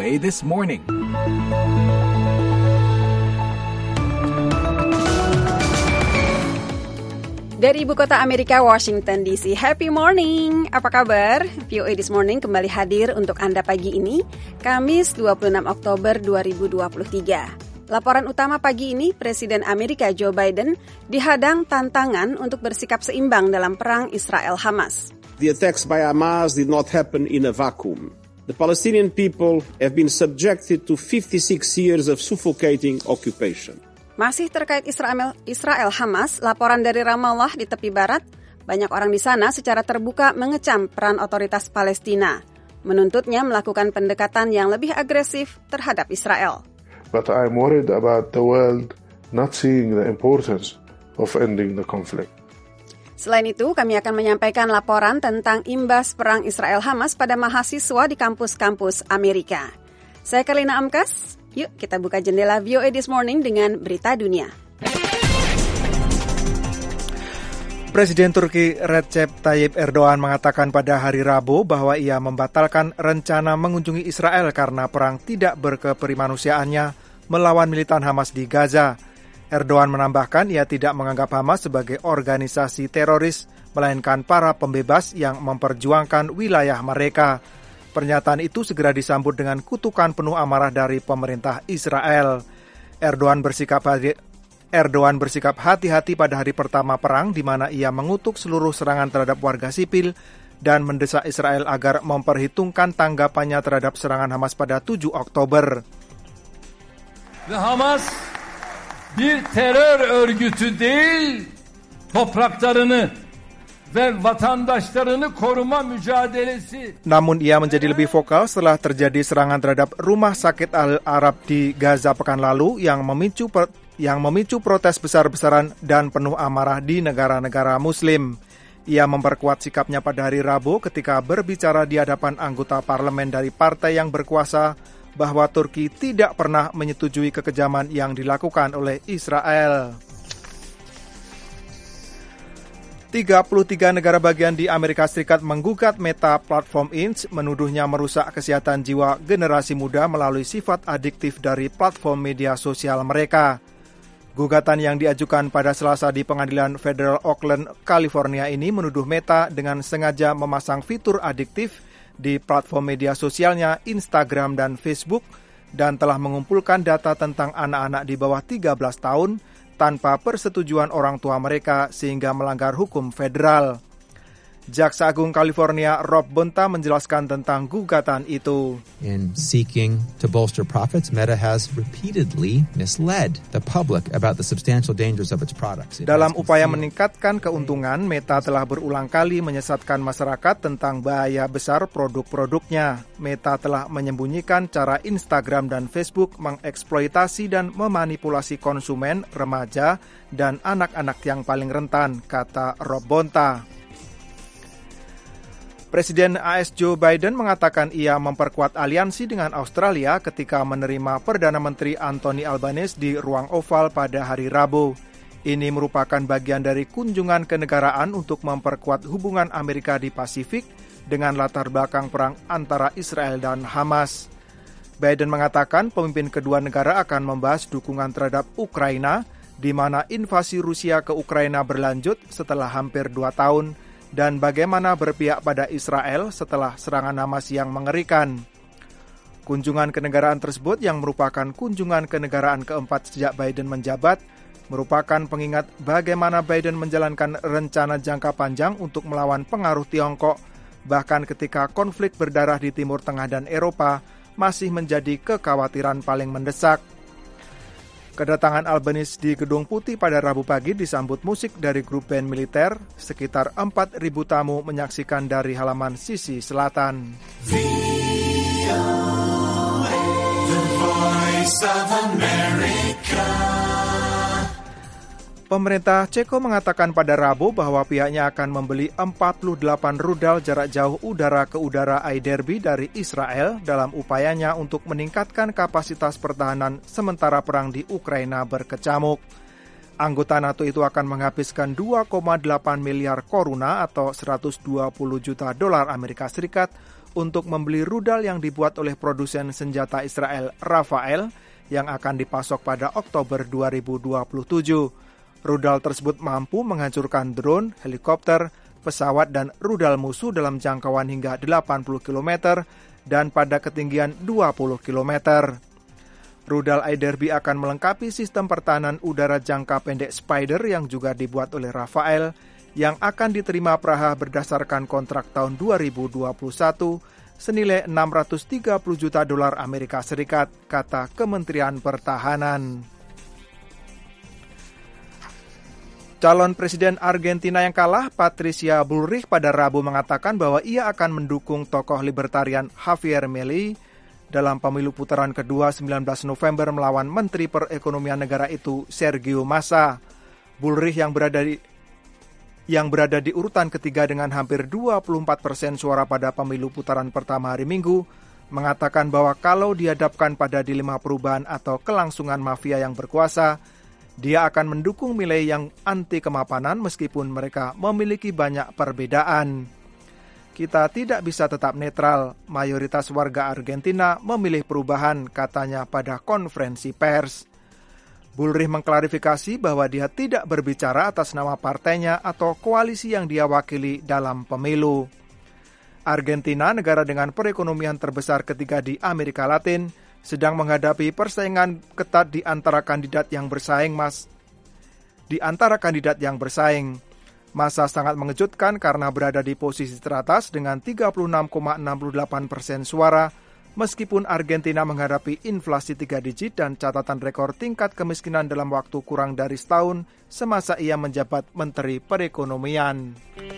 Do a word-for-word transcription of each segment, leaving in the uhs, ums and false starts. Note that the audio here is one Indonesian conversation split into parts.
A This Morning. Dari ibu kota Amerika, Washington D C, happy morning. Apa kabar? V O A This Morning kembali hadir untuk Anda pagi ini, Kamis dua puluh enam Oktober dua ribu dua puluh tiga. Laporan utama pagi ini, Presiden Amerika Joe Biden dihadang tantangan untuk bersikap seimbang dalam perang Israel-Hamas. The attacks by Hamas did not happen in a vacuum. The Palestinian people have been subjected to fifty-six years of suffocating occupation. Masih terkait Israel, Israel Hamas, laporan dari Ramallah di tepi barat, banyak orang di sana secara terbuka mengecam peran otoritas Palestina, menuntutnya melakukan pendekatan yang lebih agresif terhadap Israel. But I'm worried about the world not seeing the importance of ending the conflict. Selain itu, kami akan menyampaikan laporan tentang imbas perang Israel Hamas pada mahasiswa di kampus-kampus Amerika. Saya Karina Amkas. Yuk kita buka jendela V O A This Morning dengan berita dunia. Presiden Turki Recep Tayyip Erdogan mengatakan pada hari Rabu bahwa ia membatalkan rencana mengunjungi Israel karena perang tidak berkeperimanusiaannya melawan militan Hamas di Gaza. Erdogan menambahkan ia tidak menganggap Hamas sebagai organisasi teroris, melainkan para pembebas yang memperjuangkan wilayah mereka. Pernyataan itu segera disambut dengan kutukan penuh amarah dari pemerintah Israel. Erdogan bersikap hati, Erdogan bersikap hati-hati pada hari pertama perang, di mana ia mengutuk seluruh serangan terhadap warga sipil dan mendesak Israel agar memperhitungkan tanggapannya terhadap serangan Hamas pada tujuh Oktober. Ve Hamas bir terör örgütü değil, topraklarını ve vatandaşlarını koruma mücadelesi. Namun ia menjadi lebih vokal setelah terjadi serangan terhadap rumah sakit Al-Arab di Gaza pekan lalu yang memicu per, yang memicu protes besar-besaran dan penuh amarah di negara-negara Muslim. Ia memperkuat sikapnya pada hari Rabu ketika berbicara di hadapan anggota parlemen dari partai yang berkuasa bahwa Turki tidak pernah menyetujui kekejaman yang dilakukan oleh Israel. tiga puluh tiga negara bagian di Amerika Serikat menggugat Meta Platform Incorporated menuduhnya merusak kesehatan jiwa generasi muda melalui sifat adiktif dari platform media sosial mereka. Gugatan yang diajukan pada Selasa di Pengadilan Federal Oakland, California ini menuduh Meta dengan sengaja memasang fitur adiktif di platform media sosialnya Instagram dan Facebook dan telah mengumpulkan data tentang anak-anak di bawah tiga belas tahun tanpa persetujuan orang tua mereka sehingga melanggar hukum federal. Jaksa Agung California Rob Bonta menjelaskan tentang gugatan itu. In seeking to bolster profits, Meta has repeatedly misled the public about the substantial dangers of its products. It Dalam upaya meningkatkan keuntungan, Meta telah berulang kali menyesatkan masyarakat tentang bahaya besar produk-produknya. Meta telah menyembunyikan cara Instagram dan Facebook mengeksploitasi dan memanipulasi konsumen, remaja, dan anak-anak yang paling rentan, kata Rob Bonta. Presiden A S Joe Biden mengatakan ia memperkuat aliansi dengan Australia ketika menerima Perdana Menteri Anthony Albanese di ruang oval pada hari Rabu. Ini merupakan bagian dari kunjungan kenegaraan untuk memperkuat hubungan Amerika di Pasifik dengan latar belakang perang antara Israel dan Hamas. Biden mengatakan pemimpin kedua negara akan membahas dukungan terhadap Ukraina, di mana invasi Rusia ke Ukraina berlanjut setelah hampir dua tahun, dan bagaimana berpihak pada Israel setelah serangan Hamas yang mengerikan. Kunjungan kenegaraan tersebut yang merupakan kunjungan kenegaraan keempat sejak Biden menjabat, merupakan pengingat bagaimana Biden menjalankan rencana jangka panjang untuk melawan pengaruh Tiongkok, bahkan ketika konflik berdarah di Timur Tengah dan Eropa masih menjadi kekhawatiran paling mendesak. Kedatangan Albanese di Gedung Putih pada Rabu pagi disambut musik dari grup band militer. Sekitar empat ribu tamu menyaksikan dari halaman sisi selatan. V O A, The Voice of America. Pemerintah Ceko mengatakan pada Rabu bahwa pihaknya akan membeli empat puluh delapan rudal jarak jauh udara ke udara iDerby dari Israel dalam upayanya untuk meningkatkan kapasitas pertahanan sementara perang di Ukraina berkecamuk. Anggota NATO itu akan menghabiskan dua koma delapan miliar koruna atau seratus dua puluh juta dolar Amerika Serikat untuk membeli rudal yang dibuat oleh produsen senjata Israel Rafael yang akan dipasok pada Oktober dua ribu dua puluh tujuh. Rudal tersebut mampu menghancurkan drone, helikopter, pesawat dan rudal musuh dalam jangkauan hingga delapan puluh kilometer dan pada ketinggian dua puluh kilometer. Rudal I Derby akan melengkapi sistem pertahanan udara jangka pendek Spider yang juga dibuat oleh Rafael yang akan diterima Praha berdasarkan kontrak tahun dua ribu dua puluh satu senilai enam ratus tiga puluh juta dolar Amerika Serikat, kata Kementerian Pertahanan. Calon Presiden Argentina yang kalah, Patricia Bullrich, pada Rabu mengatakan bahwa ia akan mendukung tokoh libertarian Javier Milei dalam pemilu putaran kedua sembilan belas November melawan Menteri Perekonomian negara itu Sergio Massa. Bullrich yang berada di yang berada di urutan ketiga dengan hampir dua puluh empat persen suara pada pemilu putaran pertama hari Minggu, mengatakan bahwa kalau dihadapkan pada dilema perubahan atau kelangsungan mafia yang berkuasa, dia akan mendukung Milei yang anti kemapanan meskipun mereka memiliki banyak perbedaan. Kita tidak bisa tetap netral, mayoritas warga Argentina memilih perubahan, katanya pada konferensi pers. Bullrich mengklarifikasi bahwa dia tidak berbicara atas nama partainya atau koalisi yang dia wakili dalam pemilu. Argentina, negara dengan perekonomian terbesar ketiga di Amerika Latin, sedang menghadapi persaingan ketat di antara kandidat yang bersaing, Mas. Di antara kandidat yang bersaing, Massa sangat mengejutkan karena berada di posisi teratas dengan tiga puluh enam koma enam delapan persen suara, meskipun Argentina menghadapi inflasi tiga digit dan catatan rekor tingkat kemiskinan dalam waktu kurang dari setahun semasa ia menjabat Menteri Perekonomian.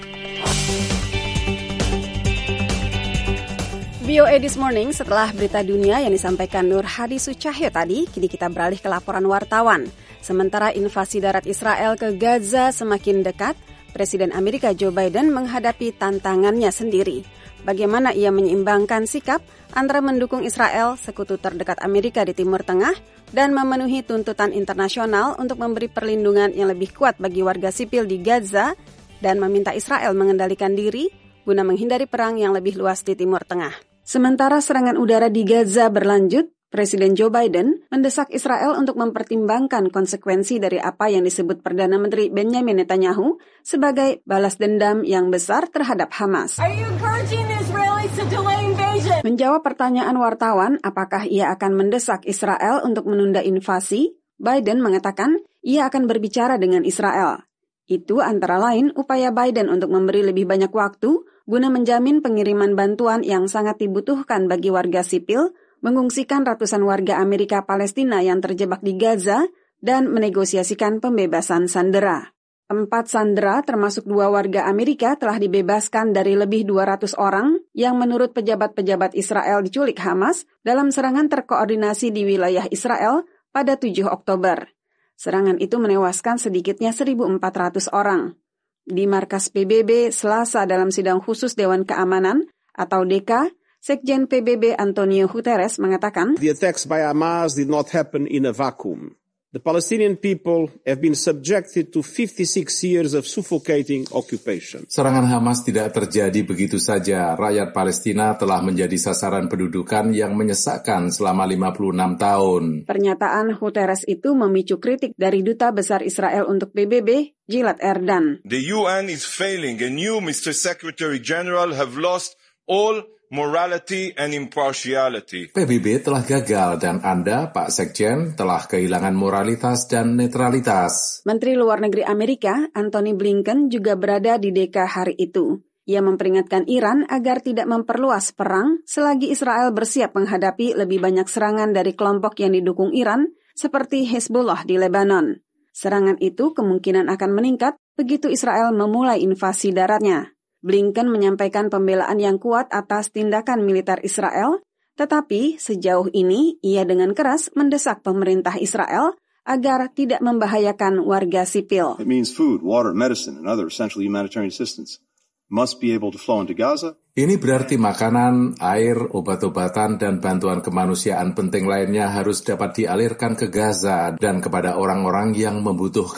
V O A This Morning, setelah berita dunia yang disampaikan Nur Hadi Sucahyo tadi, kini kita beralih ke laporan wartawan. Sementara invasi darat Israel ke Gaza semakin dekat, Presiden Amerika Joe Biden menghadapi tantangannya sendiri. Bagaimana ia menyeimbangkan sikap antara mendukung Israel, sekutu terdekat Amerika di Timur Tengah, dan memenuhi tuntutan internasional untuk memberi perlindungan yang lebih kuat bagi warga sipil di Gaza dan meminta Israel mengendalikan diri guna menghindari perang yang lebih luas di Timur Tengah. Sementara serangan udara di Gaza berlanjut, Presiden Joe Biden mendesak Israel untuk mempertimbangkan konsekuensi dari apa yang disebut Perdana Menteri Benjamin Netanyahu sebagai balas dendam yang besar terhadap Hamas. Are you encouraging the Israelis to delay invasion? Menjawab pertanyaan wartawan apakah ia akan mendesak Israel untuk menunda invasi, Biden mengatakan ia akan berbicara dengan Israel. Itu antara lain upaya Biden untuk memberi lebih banyak waktu guna menjamin pengiriman bantuan yang sangat dibutuhkan bagi warga sipil, mengungsikan ratusan warga Amerika Palestina yang terjebak di Gaza, dan menegosiasikan pembebasan sandera. Empat sandera termasuk dua warga Amerika telah dibebaskan dari lebih dua ratus orang yang menurut pejabat-pejabat Israel diculik Hamas dalam serangan terkoordinasi di wilayah Israel pada tujuh Oktober. Serangan itu menewaskan sedikitnya seribu empat ratus orang. Di markas P B B Selasa dalam sidang khusus Dewan Keamanan atau D K, Sekjen P B B Antonio Guterres mengatakan, The attacks by Hamas did not happen in a vacuum. The Palestinian people have been subjected to fifty-six years of suffocating occupation. Serangan Hamas tidak terjadi begitu saja. Rakyat Palestina telah menjadi sasaran pendudukan yang menyesakkan selama lima puluh enam tahun. Pernyataan Guterres itu memicu kritik dari Duta Besar Israel untuk P B B, Gilad Erdan. The U N is failing and you, Mister Secretary General, have lost all morality and impartiality. P B B telah gagal dan Anda, Pak Sekjen, telah kehilangan moralitas dan netralitas. Menteri Luar Negeri Amerika, Antony Blinken, juga berada di D K hari itu. Ia memperingatkan Iran agar tidak memperluas perang selagi Israel bersiap menghadapi lebih banyak serangan dari kelompok yang didukung Iran, seperti Hezbollah di Lebanon. Serangan itu kemungkinan akan meningkat begitu Israel memulai invasi daratnya. Blinken menyampaikan pembelaan yang kuat atas tindakan militer Israel, tetapi sejauh ini ia dengan keras mendesak pemerintah Israel agar tidak membahayakan warga sipil. It means food, water, medicine, and other essential humanitarian assistance must be able to flow into Gaza. Ini berarti makanan, air, obat-obatan, dan bantuan kemanusiaan penting lainnya harus dapat dialirkan ke Gaza dan kepada orang-orang yang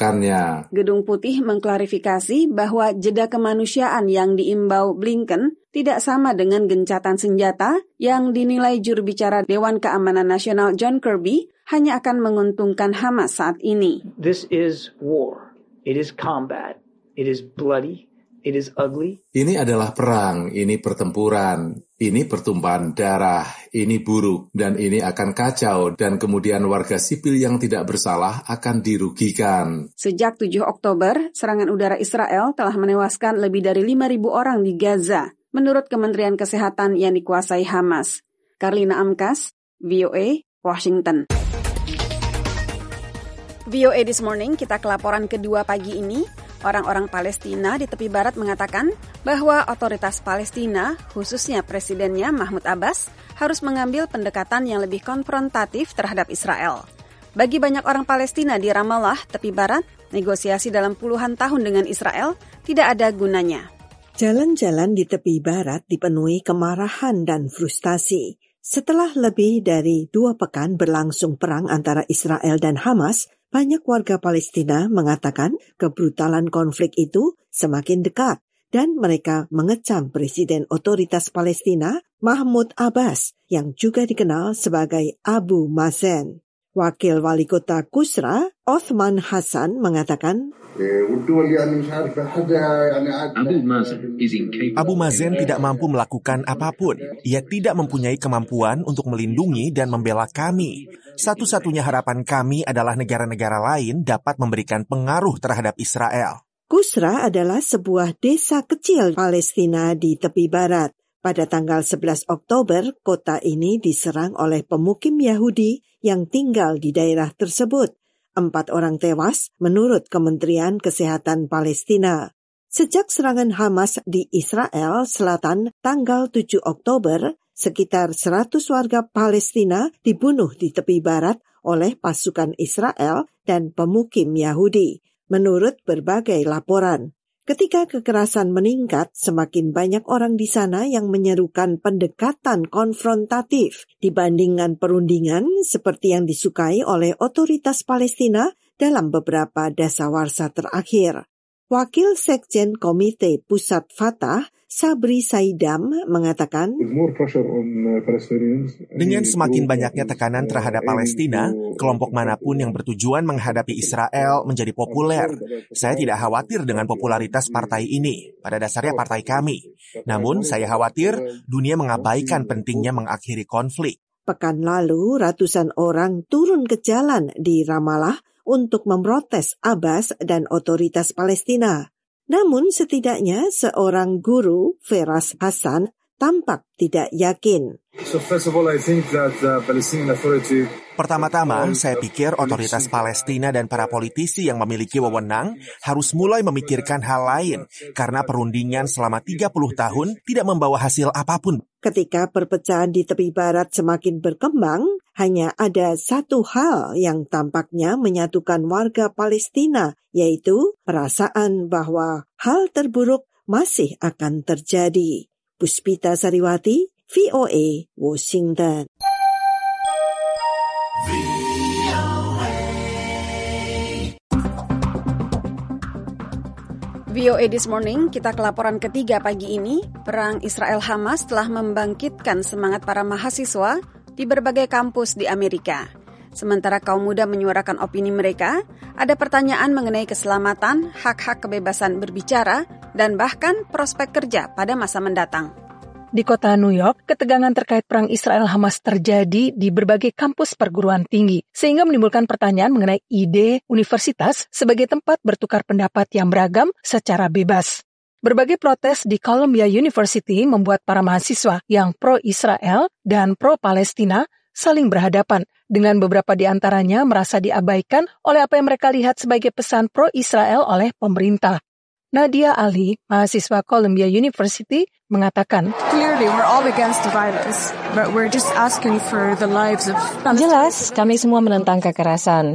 membutuhkannya. Gedung Putih mengklarifikasi bahwa jeda kemanusiaan yang diimbau Blinken tidak sama dengan gencatan senjata yang dinilai juru bicara Dewan Keamanan Nasional John Kirby hanya akan menguntungkan Hamas saat ini. This is war. It is combat. It is bloody. It is ugly. Ini adalah perang, ini pertempuran, ini pertumpahan darah, ini buruk, dan ini akan kacau, dan kemudian warga sipil yang tidak bersalah akan dirugikan. Sejak tujuh Oktober, serangan udara Israel telah menewaskan lebih dari lima ribu orang di Gaza, menurut Kementerian Kesehatan yang dikuasai Hamas. Karlina Amkas, V O A, Washington. V O A This Morning, kita ke laporan kedua pagi ini. Orang-orang Palestina di tepi barat mengatakan bahwa otoritas Palestina, khususnya presidennya Mahmud Abbas, harus mengambil pendekatan yang lebih konfrontatif terhadap Israel. Bagi banyak orang Palestina di Ramallah, tepi barat, negosiasi dalam puluhan tahun dengan Israel tidak ada gunanya. Jalan-jalan di tepi barat dipenuhi kemarahan dan frustasi. Setelah lebih dari dua pekan berlangsung perang antara Israel dan Hamas, banyak warga Palestina mengatakan kebrutalan konflik itu semakin dekat dan mereka mengecam Presiden Otoritas Palestina Mahmud Abbas yang juga dikenal sebagai Abu Mazen. Wakil Wali Kota Kusra, Othman Hassan, mengatakan, Abu Mazen tidak mampu melakukan apapun. Ia tidak mempunyai kemampuan untuk melindungi dan membela kami. Satu-satunya harapan kami adalah negara-negara lain dapat memberikan pengaruh terhadap Israel. Kusra adalah sebuah desa kecil Palestina di tepi barat. Pada tanggal sebelas Oktober, kota ini diserang oleh pemukim Yahudi yang tinggal di daerah tersebut. Empat orang tewas menurut Kementerian Kesehatan Palestina. Sejak serangan Hamas di Israel Selatan tanggal tujuh Oktober, sekitar seratus warga Palestina dibunuh di tepi barat oleh pasukan Israel dan pemukim Yahudi, menurut berbagai laporan. Ketika kekerasan meningkat, semakin banyak orang di sana yang menyerukan pendekatan konfrontatif dibandingkan perundingan seperti yang disukai oleh otoritas Palestina dalam beberapa dasawarsa terakhir. Wakil Sekjen Komite Pusat Fatah, Sabri Saidam, mengatakan, dengan semakin banyaknya tekanan terhadap Palestina, kelompok manapun yang bertujuan menghadapi Israel menjadi populer. Saya tidak khawatir dengan popularitas partai ini, pada dasarnya partai kami. Namun saya khawatir dunia mengabaikan pentingnya mengakhiri konflik. Pekan lalu, ratusan orang turun ke jalan di Ramallah untuk memprotes Abbas dan otoritas Palestina. Namun setidaknya seorang guru, Feras Hassan, tampak tidak yakin. So first of all, I think that the Palestinian Authority Pertama-tama, saya pikir otoritas Palestina dan para politisi yang memiliki wewenang harus mulai memikirkan hal lain, karena perundingan selama tiga puluh tahun tidak membawa hasil apapun. Ketika perpecahan di tepi barat semakin berkembang, hanya ada satu hal yang tampaknya menyatukan warga Palestina, yaitu perasaan bahwa hal terburuk masih akan terjadi. Puspita Sariwati, V O A, Washington. V O A This Morning, kita ke laporan ketiga pagi ini. Perang Israel-Hamas telah membangkitkan semangat para mahasiswa di berbagai kampus di Amerika. Sementara kaum muda menyuarakan opini mereka, ada pertanyaan mengenai keselamatan, hak-hak kebebasan berbicara, dan bahkan prospek kerja pada masa mendatang. Di kota New York, ketegangan terkait perang Israel-Hamas terjadi di berbagai kampus perguruan tinggi, sehingga menimbulkan pertanyaan mengenai ide universitas sebagai tempat bertukar pendapat yang beragam secara bebas. Berbagai protes di Columbia University membuat para mahasiswa yang pro-Israel dan pro-Palestina saling berhadapan, dengan beberapa di antaranya merasa diabaikan oleh apa yang mereka lihat sebagai pesan pro-Israel oleh pemerintah. Nadia Ali, mahasiswa Columbia University, mengatakan, Clearly, we're all against violence, but we're just asking for the lives of... Jelas, kami semua menentang kekerasan.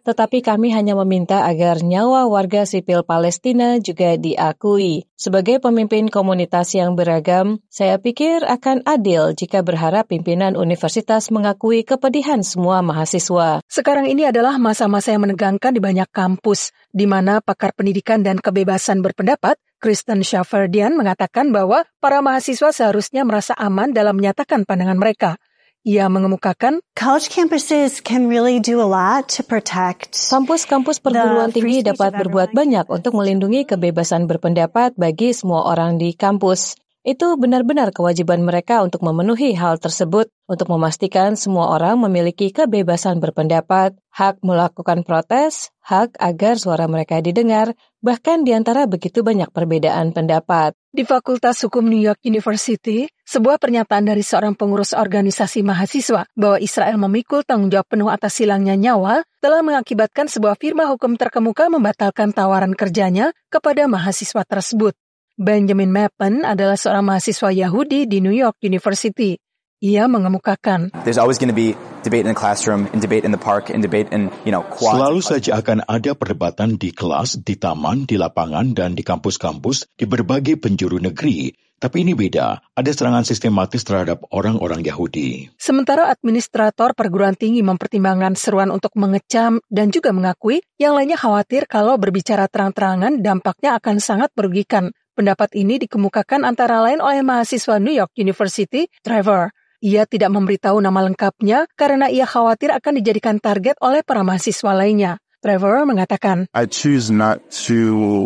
tetapi kami hanya meminta agar nyawa warga sipil Palestina juga diakui. Sebagai pemimpin komunitas yang beragam, saya pikir akan adil jika berharap pimpinan universitas mengakui kepedihan semua mahasiswa. Sekarang ini adalah masa-masa yang menegangkan di banyak kampus, di mana pakar pendidikan dan kebebasan berpendapat, Kristen Shafferdian, mengatakan bahwa para mahasiswa seharusnya merasa aman dalam menyatakan pandangan mereka. Ia mengemukakan, college campuses can really do a lot to protect. Kampus-kampus perguruan tinggi dapat berbuat banyak untuk melindungi kebebasan berpendapat bagi semua orang di kampus. Itu benar-benar kewajiban mereka untuk memenuhi hal tersebut, untuk memastikan semua orang memiliki kebebasan berpendapat, hak melakukan protes, hak agar suara mereka didengar, bahkan di antara begitu banyak perbedaan pendapat. Di Fakultas Hukum New York University, sebuah pernyataan dari seorang pengurus organisasi mahasiswa bahwa Israel memikul tanggung jawab penuh atas hilangnya nyawa telah mengakibatkan sebuah firma hukum terkemuka membatalkan tawaran kerjanya kepada mahasiswa tersebut. Benjamin Mappen adalah seorang mahasiswa Yahudi di New York University. Ia mengemukakan, There's always going to be debate in the classroom, and debate in the park, and debate in, you know, quads. Selalu saja akan ada perdebatan di kelas, di taman, di lapangan, dan di kampus-kampus di berbagai penjuru negeri. Tapi ini beda, ada serangan sistematis terhadap orang-orang Yahudi. Sementara administrator perguruan tinggi mempertimbangkan seruan untuk mengecam dan juga mengakui, yang lainnya khawatir kalau berbicara terang-terangan dampaknya akan sangat merugikan. Pendapat ini dikemukakan antara lain oleh mahasiswa New York University, Trevor. Ia tidak memberitahu nama lengkapnya karena ia khawatir akan dijadikan target oleh para mahasiswa lainnya. Trevor mengatakan, I choose not to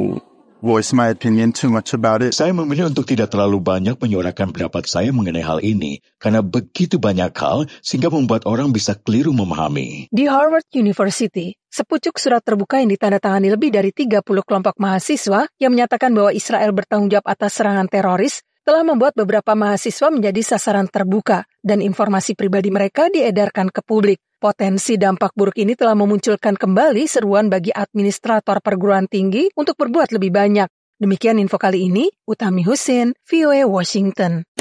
voice my opinion too much about it. Saya memilih untuk tidak terlalu banyak menyuarakan pendapat saya mengenai hal ini, karena begitu banyak hal sehingga membuat orang bisa keliru memahami. Di Harvard University, sepucuk surat terbuka yang ditandatangani lebih dari tiga puluh kelompok mahasiswa yang menyatakan bahwa Israel bertanggung jawab atas serangan teroris telah membuat beberapa mahasiswa menjadi sasaran terbuka dan informasi pribadi mereka diedarkan ke publik. Potensi dampak buruk ini telah memunculkan kembali seruan bagi administrator perguruan tinggi untuk berbuat lebih banyak. Demikian info kali ini, Utami Husin, V O A Washington.